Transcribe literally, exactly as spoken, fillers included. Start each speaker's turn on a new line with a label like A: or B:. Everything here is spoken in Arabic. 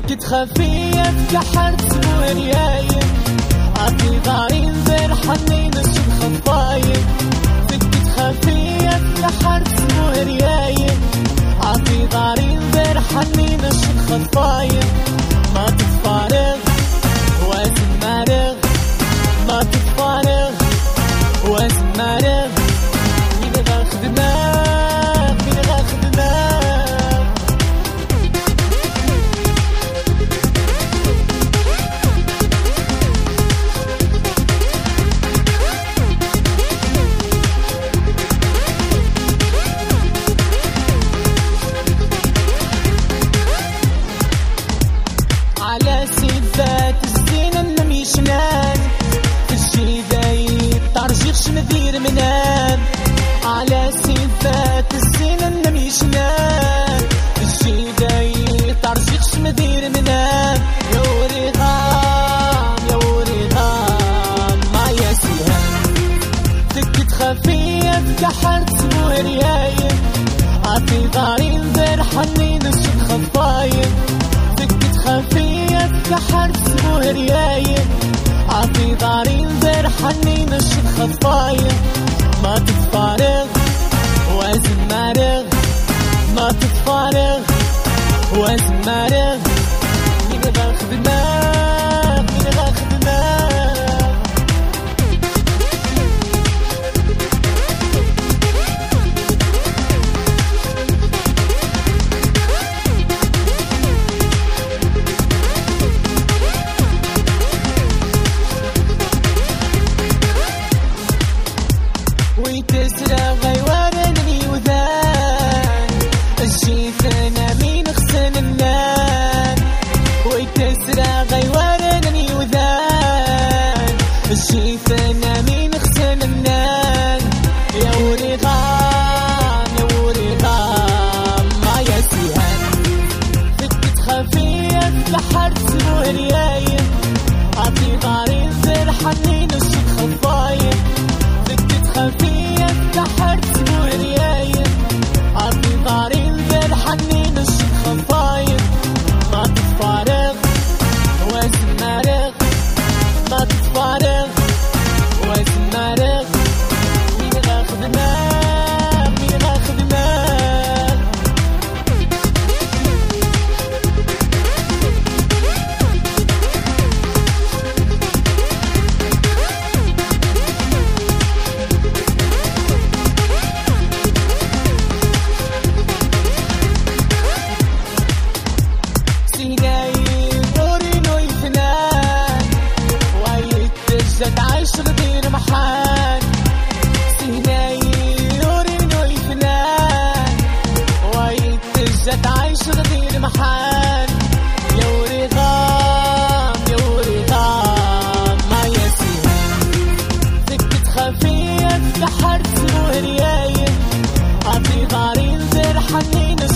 A: سكت خفية فتحت ورياية عطي ضارين ذر حنين الشد خفاية سكت خفية فتحت ورياية عطي ضارين ذر حنين الشد خفاية ما تتفارغ وزن مارغ ما تتفارغ وزن مارغ مين غاخد دماغ مين غاخد دماغ على سيفات الزين النمي شنان في الشيداي طرجيخش مدير منام على سيفات الزين النمي شنان في الشيداي طرجيخش مدير منام يا وري غام يا وري غام ما يا سيهان سكت خفية فتحت ورياية عطي ضارين ذر حنين الشد خفاية سكت خفية فتحت ورياية عطي ضارين ذر حنين الشد خفاية ما تتفارغ وزن مارغ ما تتفارغ وزن مارغ مين غاخد دماغ مين غاخد دماغ ويتسرى غيوارني وذان الجيثنا مين خسن النان ويتسرى غيوارني وذان الجيثنا مين خسن النان يا وري غام يا وري غام ما يا سيهان سكت خفية فتحت ورياية عطي ضارين ذر حنين الشد خفاية سكت خفية فتحت ورياية عطي ضارين ذر حنين الشد خفاية ما تتفارغ وزن مارغ ما تتفارغ وزن مارغ مين غاخد دماغ مين غاخد دماغ زاد عايش غدير محان سيناي نوري نوي فنان وايد زاد عايش غدير محان يا وري غام يا وري غام ما يا سيهان سكت خفية فتحت ورياية عطي ضارين ذر حنين